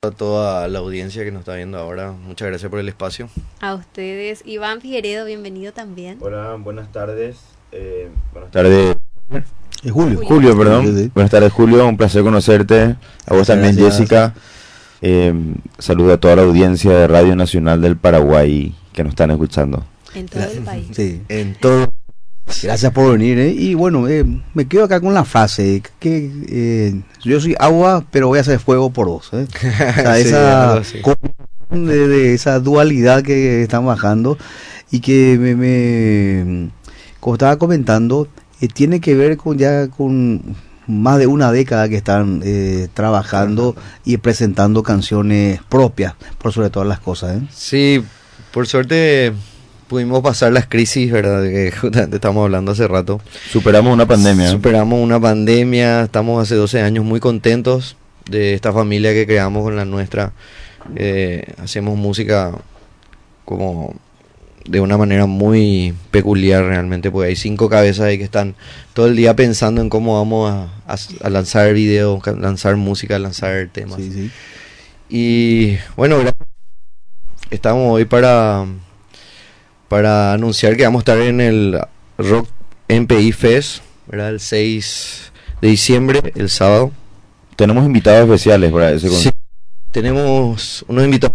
a toda la audiencia que nos está viendo ahora. Muchas gracias por el espacio. A ustedes. Iván Figueredo, bienvenido también. Hola, buenas tardes. Buenas tardes. Julio, perdón. Sí. Buenas tardes, Julio. Un placer conocerte. A vos también, Gracias. Jessica. Saludo a toda la audiencia de Radio Nacional del Paraguay que nos están escuchando. En todo el país. Sí, en todo. Gracias por venir. Y bueno, me quedo acá con la frase que yo soy agua, pero voy a hacer fuego por vos. O sea, Sí, algo así. de esa dualidad que están bajando y que como estaba comentando, tiene que ver con más de una década que están trabajando y presentando canciones propias, por sobre todas las cosas. Sí, por suerte pudimos pasar las crisis, ¿verdad? Que justamente estamos hablando hace rato. Superamos una pandemia. Superamos una pandemia, estamos hace 12 años muy contentos de esta familia que creamos con la nuestra. Hacemos música como de una manera muy peculiar realmente, porque hay 5 cabezas ahí que están todo el día pensando en cómo vamos a lanzar videos, lanzar música, lanzar temas. Sí, sí. Y bueno, estamos hoy para anunciar que vamos a estar en el Rock MPI Fest, ¿verdad? El 6 de diciembre, el sábado. Tenemos invitados especiales para ese Sí, concierto. tenemos unos invitados.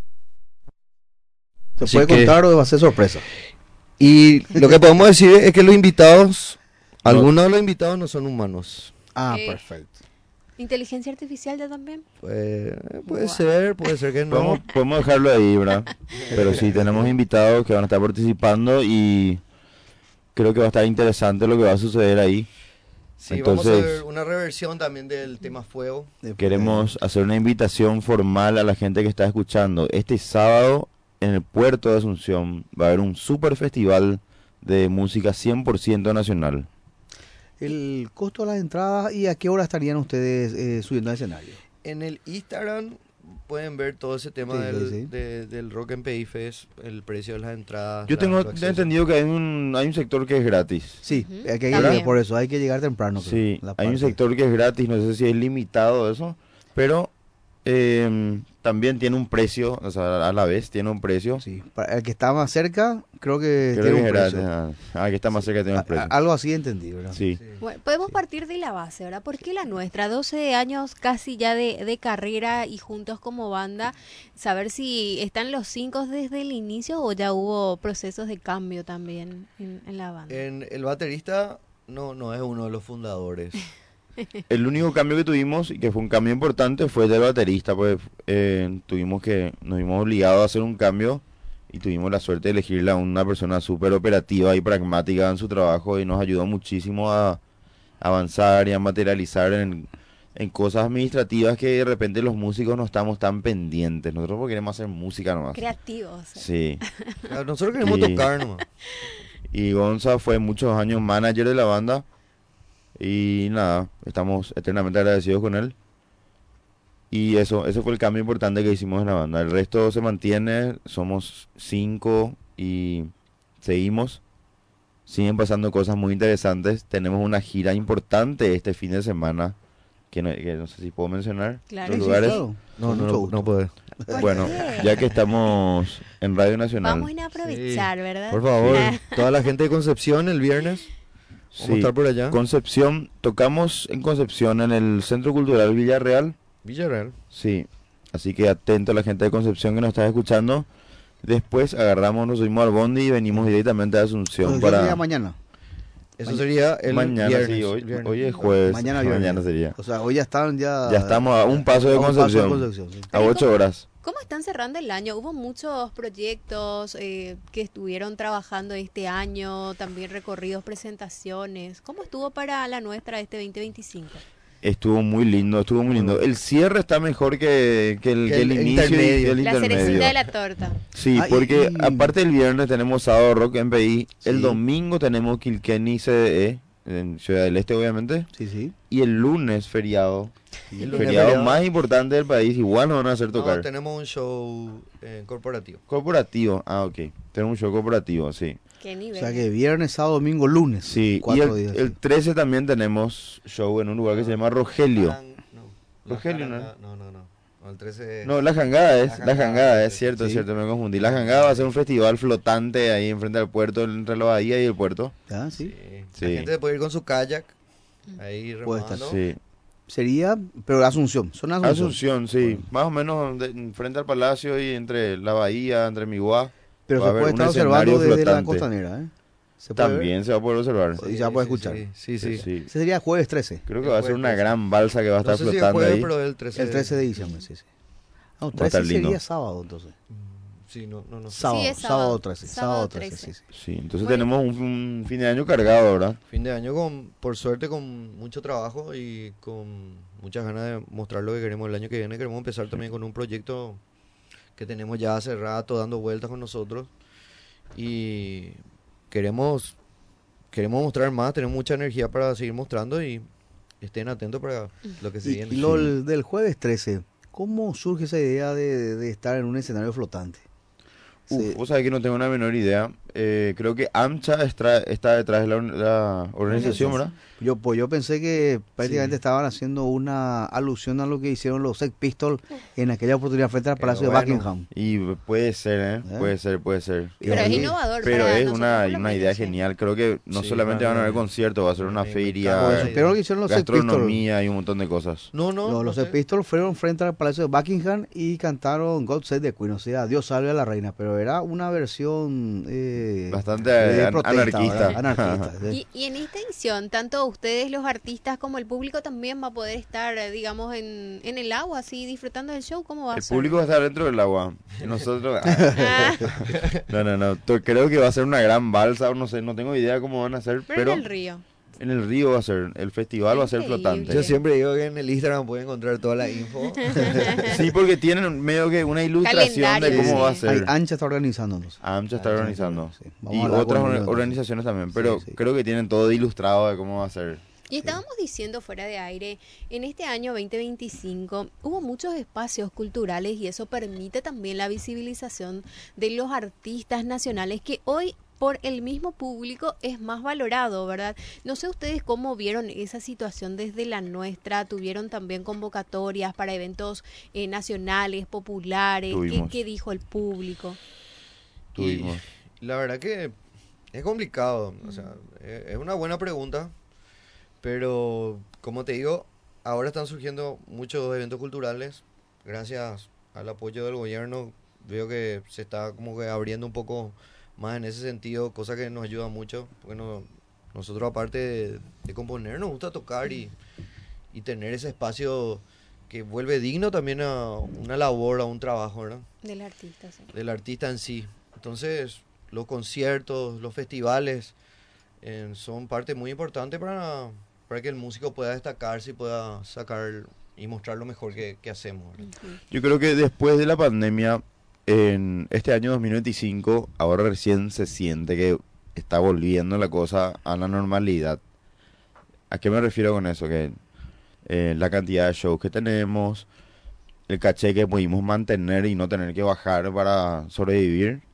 ¿Se Así puede que- contar o va a ser sorpresa? Y lo que podemos decir es que los invitados, algunos de los invitados no son humanos. Ah, Eh, perfecto. ¿Inteligencia artificial ya también? Puede ser que no. Podemos dejarlo ahí, ¿verdad? Pero sí, tenemos invitados que van a estar participando y creo que va a estar interesante lo que va a suceder ahí. Sí, vamos a Entonces, ver una reversión también del tema Fuego. queremos hacer una invitación formal a la gente que está escuchando. Este sábado en el puerto de Asunción va a haber un super festival de música 100% nacional. El costo de las entradas y a qué hora estarían ustedes subiendo al escenario. En el Instagram pueden ver todo ese tema Sí, del, sí. del Rock en Fest, el precio de las entradas. Yo tengo su acceso. entendido que hay un sector que es gratis. Sí, Ujú, hay que también. llegar por eso, hay que llegar temprano. creo, Sí, la hay un parte. sector que es gratis, no sé si es limitado eso, pero también tiene un precio, o sea, a la vez tiene un precio. Sí, para el que está más cerca, creo que Creo tiene que un es gratis. precio. Que está más cerca tiene un precio. Algo así entendí, ¿verdad? Sí. Bueno, podemos partir de la base, ¿verdad? ¿Por qué la nuestra? 12 años casi ya de carrera y juntos como banda, saber si están los 5 desde el inicio o ya hubo procesos de cambio también en la banda. El baterista no es uno de los fundadores. El único cambio que tuvimos, y que fue un cambio importante, fue el del baterista, pues nos vimos obligados a hacer un cambio y tuvimos la suerte de elegirle a una persona súper operativa y pragmática en su trabajo y nos ayudó muchísimo a avanzar y a materializar en cosas administrativas que de repente los músicos no estamos tan pendientes. Nosotros porque queremos hacer música nomás. Creativos. Sí. Claro, nosotros queremos Sí. tocar nomás. Y Gonza fue muchos años manager de la banda. Y nada, estamos eternamente agradecidos con él. Y eso fue el cambio importante que hicimos en la banda. El resto se mantiene, somos 5 y seguimos. Siguen pasando cosas muy interesantes. Tenemos una gira importante este fin de semana, que no sé si puedo mencionar Claro. los Sí, sí, lugares. claro. No, Con mucho gusto. no puede. ¿Por Bueno, qué? ya que estamos en Radio Nacional. Vamos a aprovechar, ¿verdad? Por favor, toda la gente de Concepción el viernes, vamos a Sí, estar por allá. Concepción, tocamos en Concepción en el Centro Cultural Villarreal. Villarreal. Sí, así que atento a la gente de Concepción que nos está escuchando. Después nos subimos al bondi y venimos directamente a Asunción Entonces, para sería mañana. Eso sería el mañana. viernes. Sí, el viernes. hoy es jueves. Mañana viernes. sería. O sea, hoy ya están Ya estamos a un paso de a un Concepción. sí. A 8 horas. ¿Cómo están cerrando el año? Hubo muchos proyectos que estuvieron trabajando este año, también recorridos, presentaciones. ¿Cómo estuvo para la nuestra este 2025? Estuvo muy lindo, estuvo muy lindo. El cierre está mejor que el inicio y intermedio. el La intermedio. cerecita de la torta. Sí, Ah, porque y- aparte del viernes tenemos sábado Rock en PI, el Sí. domingo tenemos Kilkenny CDE, en Ciudad del Este obviamente, Sí, sí. y el lunes feriado. Y El lunes feriado más importante del país, igual nos van a hacer No, tocar. tenemos un show corporativo. Corporativo, ok. Tenemos un show corporativo, sí. ¿Qué O nivel? sea que viernes, sábado, domingo, lunes. Sí, y 4 días. el 13 también tenemos show en un lugar que se llama Rogelio. No. Rogelio, ¿no? No. No, el 13. No, la Jangada es, La la Jangada, Jangada, es sí. cierto, Sí. me confundí. La Jangada va a ser un festival flotante ahí enfrente al puerto, entre la bahía y el puerto. ¿Ah, sí? Sí. La gente puede ir con su kayak, ahí Puede estar. remando. Sí. Sería, pero Asunción, son Asunción. Asunción, sí. Bueno. Más o menos frente al palacio y entre la bahía, entre Miguá. Pero va a se haber puede un estar observando escenario desde la flotante. costanera, ¿eh? ¿Se puede ver? También se va a poder observar. Y se va a poder escuchar. Sí, sí. Sí. Ese sería jueves 13. Creo que El va a ser jueves una 13. gran balsa que va a No estar sé si el flotando jueves, ahí. pero el 13. El 13 de diciembre, sí, sí. No, Va a 13 estar lindo. sería sábado, entonces. Sí, no. Sábado, es sábado sábado. 13. Sábado Sábado 13, 13. sí, sí. Sí, entonces Bueno. tenemos un fin de año cargado, ¿verdad? Fin de año por suerte, con mucho trabajo y con muchas ganas de mostrar lo que queremos el año que viene. Queremos empezar también con un proyecto que tenemos ya hace rato dando vueltas con nosotros y queremos mostrar más, tenemos mucha energía para seguir mostrando y estén atentos para lo que se Y viene. lo del jueves 13, ¿cómo surge esa idea de estar en un escenario flotante? Sí. Vos sabés que no tengo una menor idea. Creo que AMCHA está detrás de la organización, ¿verdad? Yo pensé que prácticamente Sí. estaban haciendo una alusión a lo que hicieron los Sex Pistols en aquella oportunidad frente al Pero Palacio bueno. de Buckingham. Y puede ser, ¿Eh? Puede ser. Pero es Sí. innovador. Pero para es nosotros una por lo idea menos, ¿eh? genial. Creo que no Sí, solamente van a haber conciertos, va a ser una me feria, encanta. Pues, pero lo que hicieron los Sex Pistols. gastronomía y un montón de cosas. Los Sex Pistols fueron frente al Palacio de Buckingham y cantaron God Save the Queen, o sea, Dios salve a la reina, pero era una versión Bastante de anarquista. ¿verdad? Anarquista. Y en esta edición, tanto ustedes, los artistas, como el público también va a poder estar, digamos, en el agua, así, disfrutando del show. ¿Cómo va a El ser? público va a estar dentro del agua. Y nosotros. Ah, No. Creo que va a ser una gran balsa, o no sé, no tengo idea cómo van a ser, pero pero en el río. en el río va a ser, el festival va a ser Increíble. flotante. Yo siempre digo que en el Instagram pueden encontrar toda la info. Sí, porque tienen medio que una ilustración de Calendario, cómo va a sí. ser. Ancha está organizándonos. AMCHA está organizando. Sí. Vamos Y a hablar otras con ellos, entonces. organizaciones también, pero Sí. creo que tienen todo ilustrado de cómo va a ser. Y estábamos diciendo fuera de aire, en este año 2025 hubo muchos espacios culturales y eso permite también la visibilización de los artistas nacionales que hoy por el mismo público es más valorado, ¿verdad? No sé ustedes cómo vieron esa situación desde la nuestra, tuvieron también convocatorias para eventos nacionales, populares, Tuvimos. ¿qué dijo el público? Tuvimos. Y la verdad que es complicado, o sea, es una buena pregunta, pero como te digo, ahora están surgiendo muchos eventos culturales, gracias al apoyo del gobierno, veo que se está como que abriendo un poco más en ese sentido, cosa que nos ayuda mucho, porque nosotros aparte de componer nos gusta tocar y tener ese espacio que vuelve digno también a una labor, a un trabajo, ¿verdad? Del artista, sí. Del artista en sí. Entonces, los conciertos, los festivales son parte muy importante para que el músico pueda destacarse y pueda sacar y mostrar lo mejor que hacemos, ¿verdad? Ujú. Yo creo que después de la pandemia, en este año 2025, ahora recién se siente que está volviendo la cosa a la normalidad. ¿A qué me refiero con eso? Que la cantidad de shows que tenemos, el caché que pudimos mantener y no tener que bajar para sobrevivir.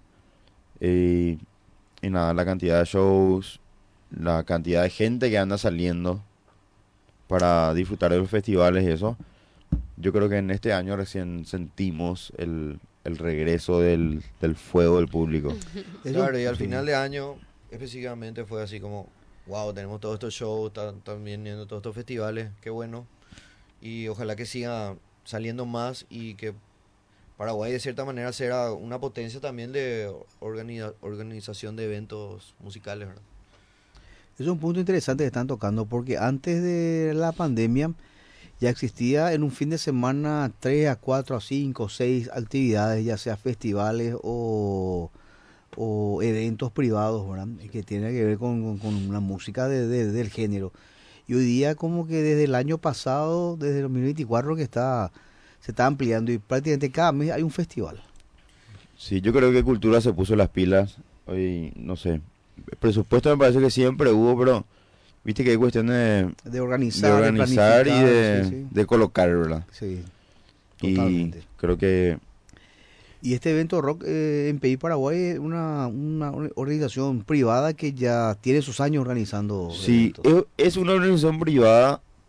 Y nada, la cantidad de shows, la cantidad de gente que anda saliendo para disfrutar de los festivales y eso. Yo creo que en este año recién sentimos el regreso del fuego del público. Eso- Claro, y al sí. final de año, específicamente, fue así como, wow, tenemos todos estos shows, están viniendo todos estos festivales, qué bueno. Y ojalá que siga saliendo más y que Paraguay de cierta manera será una potencia también de organización de eventos musicales, ¿verdad? Es un punto interesante que están tocando porque antes de la pandemia ya existía en un fin de semana 3 a 4 a 5 6 actividades, ya sea festivales o eventos privados, ¿verdad? Que tienen que ver con la música del género. Y hoy día como que desde el año pasado, desde el 2024 que se está ampliando y prácticamente cada mes hay un festival. Sí, yo creo que Cultura se puso las pilas. Hoy, no sé, presupuesto me parece que siempre hubo, pero viste que hay cuestiones De organizar, de organizar y planificar, sí, de colocar, ¿verdad? sí, Y totalmente. creo que Y este evento rock en PI Paraguay es una organización privada que ya tiene sus años organizando sí, eventos. es una organización privada,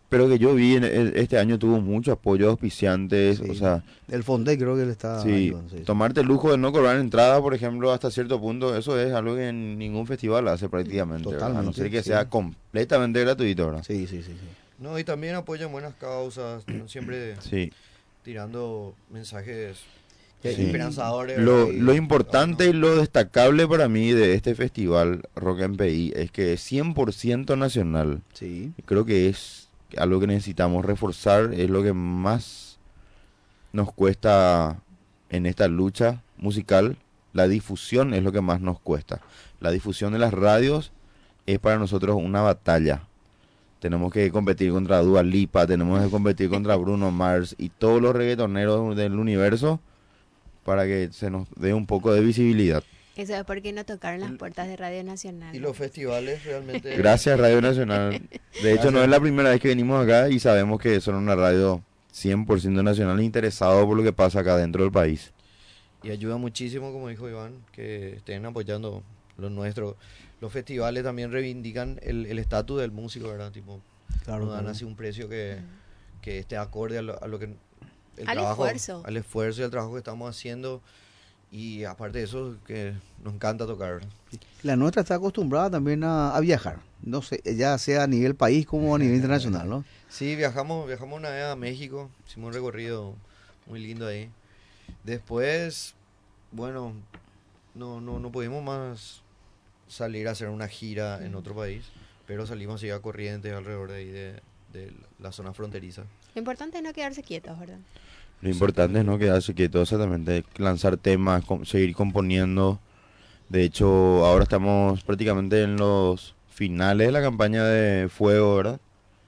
pero que yo vi este año tuvo mucho apoyo de auspiciantes, Sí. o sea, El Fonde creo que le está sí, ayudando, sí. tomarte el lujo de no cobrar entrada, por ejemplo, hasta cierto punto, eso es algo que ningún festival hace prácticamente, ¿verdad? A no Totalmente, ser que sí. sea completamente gratuito, ¿verdad? Sí, sí, sí, sí. No, y también apoyan buenas causas, ¿no? Siempre Sí. tirando mensajes Sí. esperanzadores. Lo, ¿verdad? lo importante y bueno, lo destacable para mí de este festival Rock en PI es que es 100% nacional. Sí. Y creo que es algo que necesitamos reforzar, es lo que más nos cuesta en esta lucha musical. La difusión es lo que más nos cuesta. La difusión de las radios es para nosotros una batalla. Tenemos que competir contra Dua Lipa, tenemos que competir contra Bruno Mars y todos los reggaetoneros del universo para que se nos dé un poco de visibilidad. Eso es porque no tocaron las puertas de Radio Nacional. y los festivales realmente... Gracias Radio Nacional. De hecho, no es la primera vez que venimos acá y sabemos que son una radio 100% nacional interesado por lo que pasa acá dentro del país. Y ayuda muchísimo, como dijo Iván, que estén apoyando lo nuestro. Los festivales también reivindican el estatus del músico, ¿verdad? Tipo, Claro, nos dan claro. así un precio que esté acorde a lo que... Al esfuerzo. Al esfuerzo y al trabajo que estamos haciendo. Y aparte de eso, que nos encanta tocar, ¿verdad? La nuestra está acostumbrada también a viajar, no sé, ya sea a nivel país como a nivel internacional, ¿no? Sí, viajamos una vez a México, hicimos un recorrido muy lindo ahí. Después, bueno, no pudimos más salir a hacer una gira en otro país, pero salimos así a Corrientes alrededor de ahí de la zona fronteriza. Lo importante es no quedarse quietos, ¿verdad? Lo importante es no quedarse quieto, exactamente, lanzar temas, seguir componiendo. De hecho, ahora estamos prácticamente en los finales de la campaña de Fuego, ¿verdad?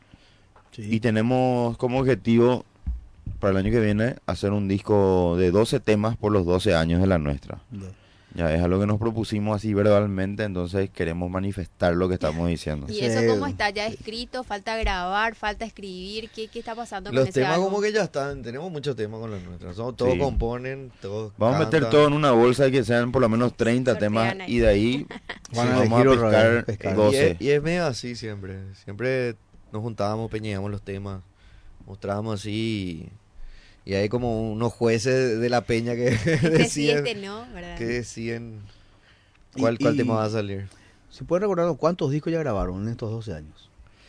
Y tenemos como objetivo para el año que viene hacer un disco de 12 temas por los 12 años de la nuestra. Ya es algo que nos propusimos así verbalmente, entonces queremos manifestar lo que estamos diciendo. ¿Y Sí. eso cómo está? ¿Ya escrito? ¿Falta grabar? ¿Falta escribir? ¿Qué está pasando con Los ese temas álbum? como que ya están, tenemos muchos temas con los nuestros, todos Sí. componen, todos Vamos a meter cantan. todo en una bolsa y que sean por lo menos 30 Sortean temas ahí. y de ahí Van a vamos a elegir otra vez, pescar pescar. 12. Y es medio así siempre nos juntábamos, peñeamos los temas, mostrábamos así y hay como unos jueces de la peña que Este sí, deciden, este no, ¿verdad? que deciden Y- cuál y- tema va a salir. ¿Se puede recordar cuántos discos ya grabaron en estos 12 años?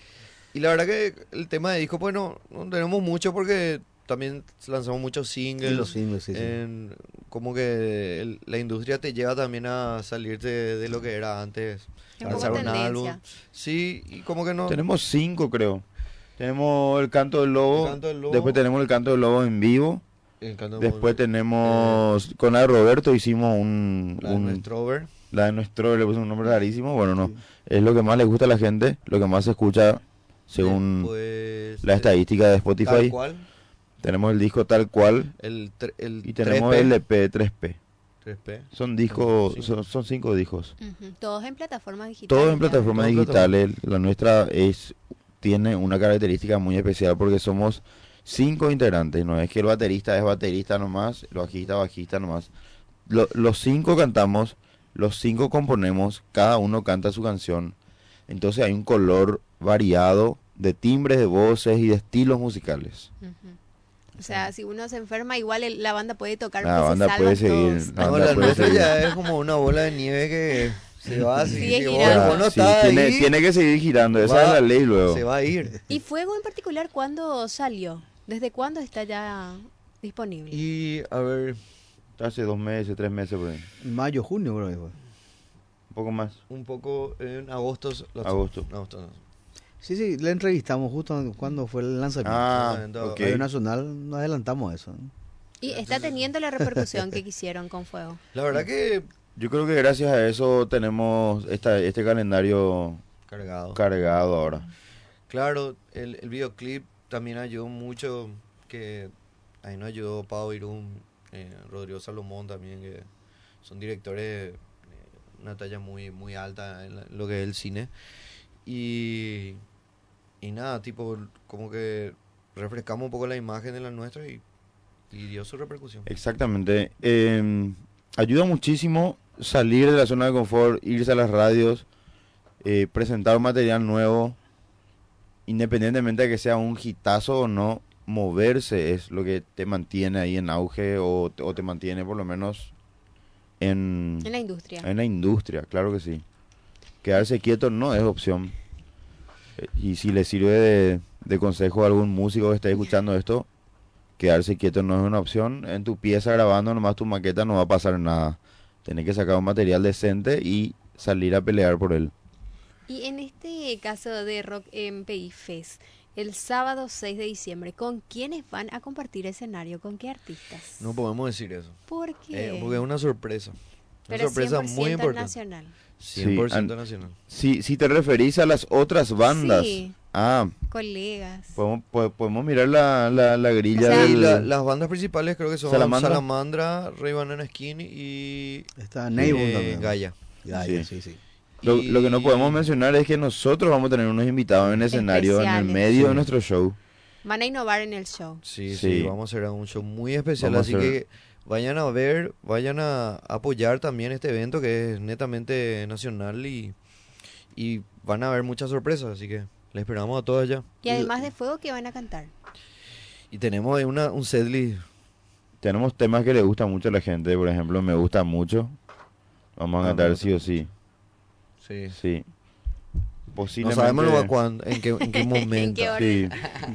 Y la verdad que el tema de disco, pues no tenemos mucho porque también lanzamos muchos singles. Y los singles, sí, sí. Como que la industria te lleva también a salirte de lo que era antes. Es un poco Lanzar un tendencia. álbum. Sí, y como que no. Tenemos 5 creo. Tenemos el Canto del Lobo, El Canto del Lobo. después tenemos el Canto del Lobo en vivo, El Canto del después Mundo, tenemos con la de Roberto hicimos la de nuestro over. la de nuestro, le pusimos un nombre rarísimo, bueno no, es lo que más le gusta a la gente, lo que más se escucha según Después, la estadística de Spotify. Tal cual. Tenemos el disco tal cual El y tenemos 3P. el EP 3P. 3P. Son discos, Sí. son 5 discos. Ujú. Todos en plataformas digitales. Todos en ya. plataformas Todo en digitales. La nuestra tiene una característica muy especial porque somos 5 integrantes. No es que el baterista es baterista nomás, el bajista bajista nomás. Los 5 cantamos, los 5 componemos, cada uno canta su canción. Entonces hay un color variado de timbres de voces y de estilos musicales. Ujú. O sea, si uno se enferma, igual la banda puede tocar La porque banda se salvan puede seguir. todos. La No, banda la puede nuestra seguir. ya es como una bola de nieve que se va así. Sigue que girando. vos no Sí, estás tiene, ahí, tiene que seguir girando, esa va- es la ley luego. se va a ir. ¿Y Fuego en particular cuándo salió? ¿Desde cuándo está ya disponible? Y a ver, Hace 2 meses, 3 meses por ahí. Mayo, junio, creo que fue. Un poco más. un poco en agosto. Agosto. No. Sí, sí, le entrevistamos justo cuando fue el lanzamiento. Ah, Ok. ok. Radio Nacional, nos adelantamos a eso, ¿no? Y está teniendo la repercusión que quisieron con Fuego. La verdad que Yo creo que gracias a eso tenemos este calendario cargado. cargado ahora. Claro, el videoclip también ayudó mucho, que ahí nos ayudó Pau Irún, Rodrigo Salomón también, que son directores de una talla muy alta en lo que es el cine. Y nada, tipo, como que refrescamos un poco la imagen de la nuestra y dio su repercusión. Exactamente. Ayuda muchísimo salir de la zona de confort, irse a las radios, presentar material nuevo. independientemente de que sea un hitazo o no, moverse es lo que te mantiene ahí en auge o te mantiene por lo menos En la industria. en la industria, claro que sí. Quedarse quieto no es opción. Y si le sirve de consejo a algún músico que esté escuchando esto, quedarse quieto no es una opción. En tu pieza grabando nomás tu maqueta no va a pasar nada. Tenés que sacar un material decente y salir a pelear por él. Y en este caso de Rock MPI Fest, el sábado 6 de diciembre, ¿con quiénes van a compartir escenario? ¿Con qué artistas? No podemos decir eso. ¿Por qué? Porque es una sorpresa. Una Pero sorpresa 100% muy importante. nacional. 100% nacional. Si te referís a las otras bandas, Sí. Colegas. podemos mirar la grilla O sea, Y del... las bandas principales creo que son Salamandra. Salamandra, Ray Banana Skin y Está Neyboom también. Gaia. Gaia, Sí. sí. Lo que no Y- podemos mencionar es que nosotros vamos a tener unos invitados en el escenario en el Especiales. medio de Sí. nuestro show. Van a innovar en el show. Sí, Sí. sí, vamos a hacer un show muy especial, Vamos a así hacer- que vayan a ver, vayan a apoyar también este evento que es netamente nacional y van a haber muchas sorpresas, así que les esperamos a todos allá. Y además de fuego, ¿qué van a cantar? Y tenemos ahí un setlist. Tenemos temas que le gustan mucho a la gente, por ejemplo, me gusta mucho. Vamos a Ah, cantar me sí o sí. Sí. Sí. No Posiblemente... sabemos luego cuándo, en qué momento. ¿En qué hora? Sí.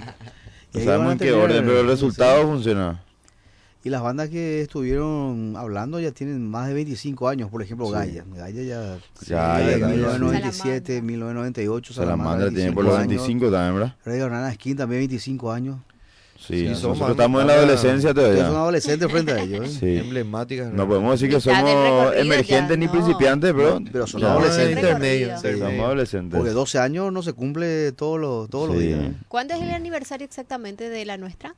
Y No ahí sabemos van a en qué tener, orden, pero el no resultado sé. funciona. Y las bandas que estuvieron hablando ya tienen más de 25 años, por ejemplo, Sí. Gaia. Gaia ya... Ya, de ya, 1997, Salamandra. 1998, Salamandra tiene por los 25 también, ¿verdad? Ray Banana Skin también 25 años. Sí, Sí, son nosotros más- estamos en la más- adolescencia Ustedes son todavía. adolescentes frente a ellos. ¿eh? Sí. Emblemáticas. No podemos decir que Mitad del somos recorrido emergentes ya, ni no. principiantes, pero, Pero son ya, adolescentes. intermedio. Recorrido. somos intermedio. adolescentes. Porque 12 años no se cumple todos los Sí. días. ¿eh? ¿Cuándo es el aniversario exactamente de la nuestra?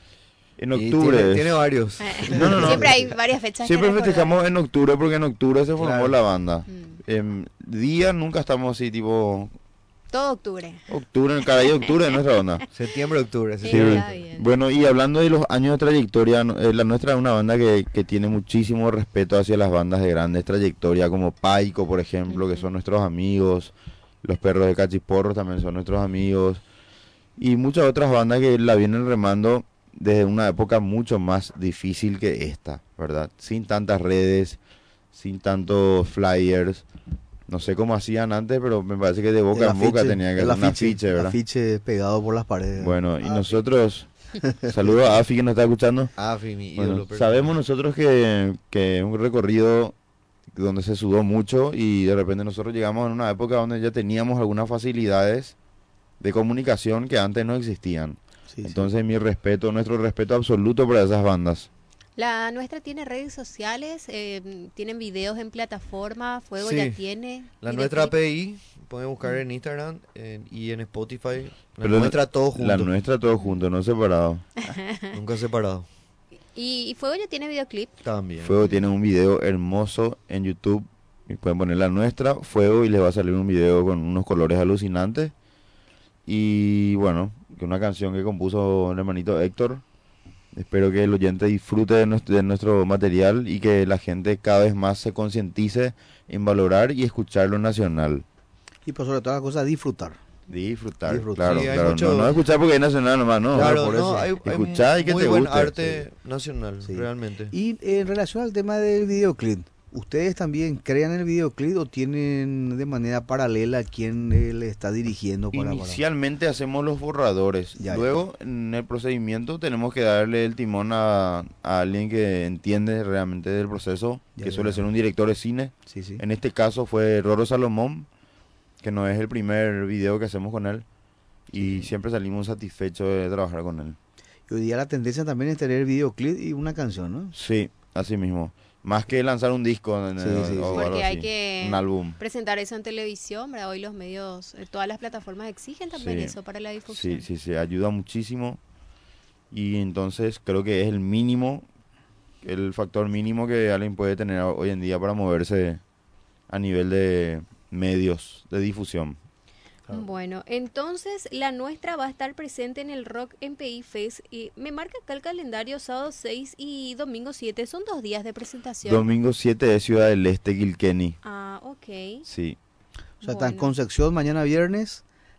En Y octubre. tiene varios. No. Siempre hay varias fechas. Siempre que recordar. festejamos en octubre porque en octubre se formó Claro. la banda. Mm. Día nunca estamos así, tipo Todo octubre. octubre, en cada día de octubre es nuestra banda. Septiembre, octubre. Sí. septiembre. Está bien. Bueno, y hablando de los años de trayectoria, la nuestra es una banda que tiene muchísimo respeto hacia las bandas de grandes trayectoria, como Paico, por ejemplo, que son nuestros amigos. Los Perros de Cachiporro también son nuestros amigos. Y muchas otras bandas que la vienen remando desde una época mucho más difícil que esta, ¿verdad? Sin tantas redes, sin tantos flyers. No sé cómo hacían antes, pero me parece que de boca en boca tenían que el hacer un afiche, el ¿verdad? afiche pegado por las paredes. Bueno, y nosotros, saludos a Afi que nos está escuchando. Afi, mi Bueno, ídolo. pero- sabemos nosotros que es un recorrido donde se sudó mucho y de repente nosotros llegamos en una época donde ya teníamos algunas facilidades de comunicación que antes no existían. Sí, sí. Entonces mi respeto, nuestro respeto absoluto para esas bandas. La nuestra tiene redes sociales, tienen videos en plataforma, Fuego Sí. ya tiene. La nuestra videoclip. API, pueden buscar en Instagram y en Spotify. La Pero nuestra todo junto, La nuestra todos juntos, no separados. nunca separado. Y Fuego ya tiene videoclip. También. Fuego tiene un video hermoso en YouTube. Y pueden poner la nuestra, Fuego, y les va a salir un video con unos colores alucinantes. Y bueno, que una canción que compuso el hermanito Héctor. Espero que el oyente disfrute de nuestro material y que la gente cada vez más se concientice en valorar y escuchar lo nacional. Y por sobre todas las cosas, disfrutar. Disfrutar, Disfrutar. claro, Sí, hay claro. mucho- No escuchar porque es nacional nomás, no. Claro, por no, eso. hay Escuchar y que muy te buen guste. arte nacional, Sí. realmente. Y en relación al tema del videoclip, ¿ustedes también crean el videoclip o tienen de manera paralela a quien le está dirigiendo para... Inicialmente hacemos los borradores. Ya, Luego, en el procedimiento, tenemos que darle el timón a alguien que entiende realmente del proceso, Ya, que ya, suele ya. ser un director de cine. Sí, sí. En este caso fue Roro Salomón, que no es el primer video que hacemos con él. Y siempre salimos satisfechos de trabajar con él. Y hoy día la tendencia también es tener videoclip y una canción, ¿no? Sí, así mismo. Más que lanzar un disco Sí, sí, sí. o algo Porque hay así, que un álbum. presentar eso en televisión, ¿verdad? Hoy los medios, todas las plataformas exigen también Sí. eso para la difusión. Sí, ayuda muchísimo. Y entonces creo que es el mínimo, el factor mínimo que alguien puede tener hoy en día para moverse a nivel de medios de difusión. Bueno, entonces la nuestra va a estar presente en el Rock MPI Fest y me marca acá el calendario sábado 6 y domingo 7, son 2 días de presentación. Domingo 7 de Ciudad del Este, Kilkenny. Ah, ok. Sí. O sea, está en Bueno. Concepción mañana viernes,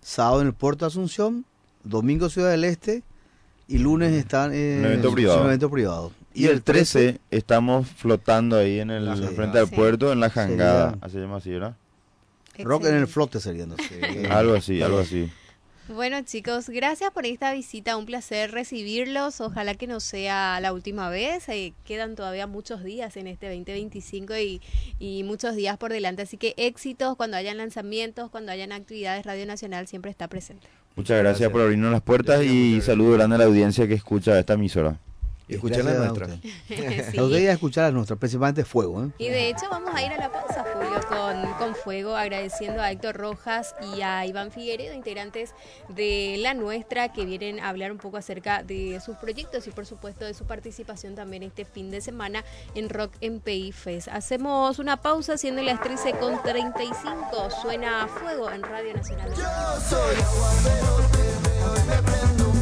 sábado en el Puerto de Asunción, domingo Ciudad del Este y lunes están en Un evento privado. un evento privado. Y el 13 estamos flotando ahí en el Sí. frente al Sí. puerto, en la jangada. Sería- Se llama así, ¿verdad? Rock en el Excelente. flote sería, no sé. Algo así, algo así. Bueno, chicos, gracias por esta visita, un placer recibirlos. Ojalá que no sea la última vez. Quedan todavía muchos días en este 2025 y muchos días por delante. Así que éxitos cuando hayan lanzamientos, cuando hayan actividades. Radio Nacional siempre está presente. Muchas gracias por abrirnos las puertas Gracias, y muchas gracias. saludo grande a la audiencia que escucha esta emisora. Y escuchar la Gracias a nuestra. usted. Sí. Los de escuchar a nuestra, principalmente Fuego. Y de hecho vamos a ir a la pausa, Julio, con Fuego, agradeciendo a Héctor Rojas y a Iván Figueredo, integrantes de La Nuestra, que vienen a hablar un poco acerca de sus proyectos y por supuesto de su participación también este fin de semana en Rock MPI Fest. Hacemos una pausa, siendo las 13:35, suena Fuego en Radio Nacional. Yo soy aguacero, te veo y me prendo